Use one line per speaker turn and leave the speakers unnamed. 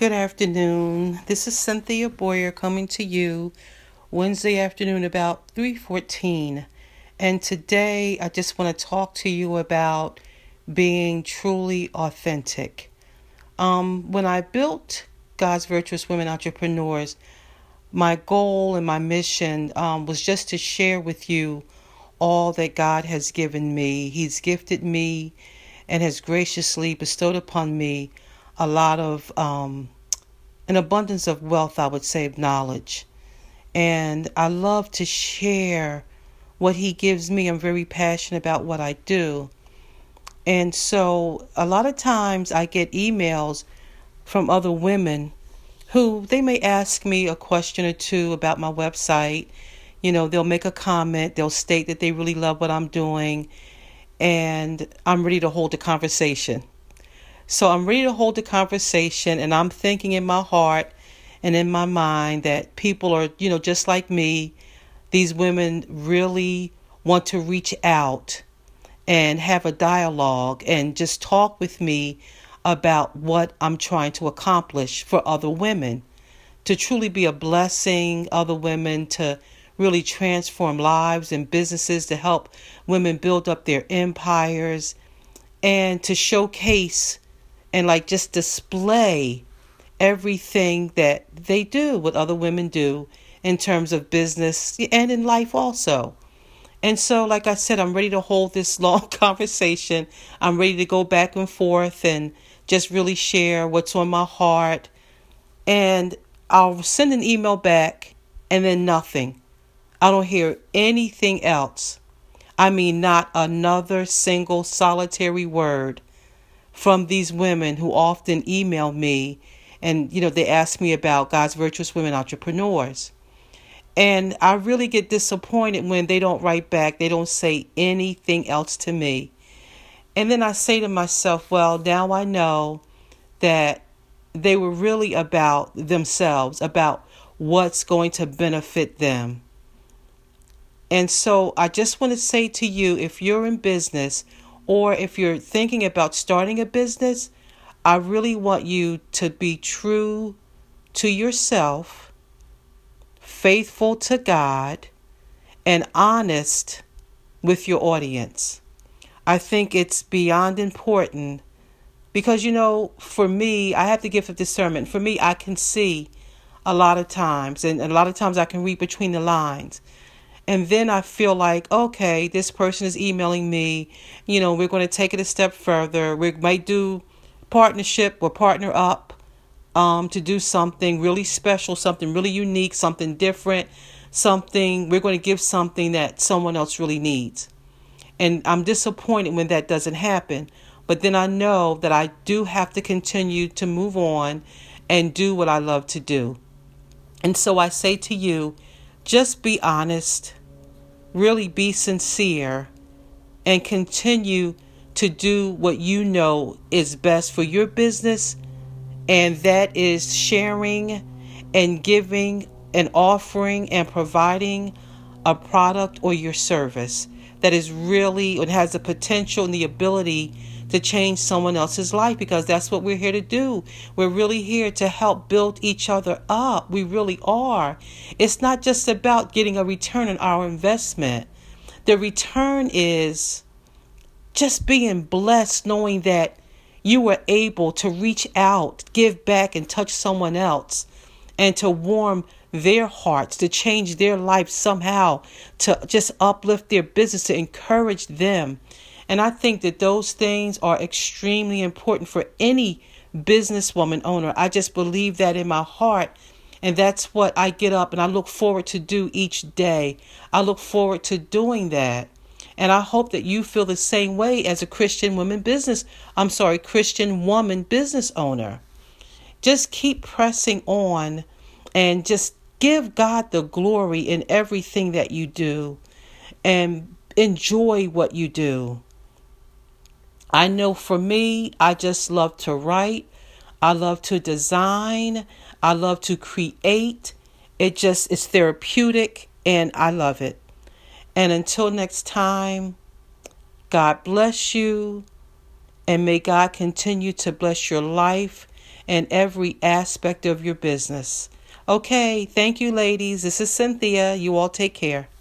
Good afternoon. This is Cynthia Boyer coming to you Wednesday afternoon about 3:14. And today I just want to talk to you about being truly authentic. When I built God's Virtuous Women Entrepreneurs, my goal and my mission was just to share with you all that God has given me. He's gifted me and has graciously bestowed upon me a lot of an abundance of wealth, I would say, of knowledge. And I love to share what He gives me. I'm very passionate about what I do. And so a lot of times I get emails from other women who they may ask me a question or two about my website. They'll make a comment. They'll state that they really love what I'm doing. And I'm ready to hold a conversation. So I'm ready to hold the conversation, and I'm thinking in my heart and in my mind that people are, just like me. These women really want to reach out and have a dialogue and just talk with me about what I'm trying to accomplish for other women, to truly be a blessing, other women, to really transform lives and businesses, to help women build up their empires, and to showcase and just display everything that they do, what other women do in terms of business and in life also. And so, like I said, I'm ready to hold this long conversation. I'm ready to go back and forth and just really share what's on my heart. And I'll send an email back and then nothing. I don't hear anything else. I mean, not another single solitary word from these women who often email me, and they ask me about God's Virtuous Women Entrepreneurs. And I really get disappointed when they don't write back. They don't say anything else to me. And then I say to myself, well, now I know that they were really about themselves, about what's going to benefit them. And so I just want to say to you, if you're in business or if you're thinking about starting a business, I really want you to be true to yourself, faithful to God, and honest with your audience. I think it's beyond important because, for me, I have the gift of discernment. For me, I can see a lot of times, and a lot of times I can read between the lines. And then I feel like, okay, this person is emailing me. We're going to take it a step further. We might do partnership or partner up to do something really special, something really unique, something different, we're going to give something that someone else really needs. And I'm disappointed when that doesn't happen. But then I know that I do have to continue to move on and do what I love to do. And so I say to you, just be honest, really be sincere, and continue to do what you know is best for your business, and that is sharing and giving and offering and providing a product or your service that is really, it has the potential and the ability to change someone else's life, because that's what we're here to do. We're really here to help build each other up. We really are. It's not just about getting a return on our investment. The return is just being blessed, knowing that you were able to reach out, give back, and touch someone else, and to warm their hearts, to change their life somehow, to just uplift their business, to encourage them. And I think that those things are extremely important for any businesswoman owner. I just believe that in my heart. And that's what I get up and I look forward to do each day. I look forward to doing that. And I hope that you feel the same way as a Christian woman business owner. Just keep pressing on and just give God the glory in everything that you do and enjoy what you do. I know for me, I just love to write. I love to design. I love to create. It's therapeutic and I love it. And until next time, God bless you, and may God continue to bless your life in every aspect of your business. Okay, thank you, ladies. This is Cynthia. You all take care.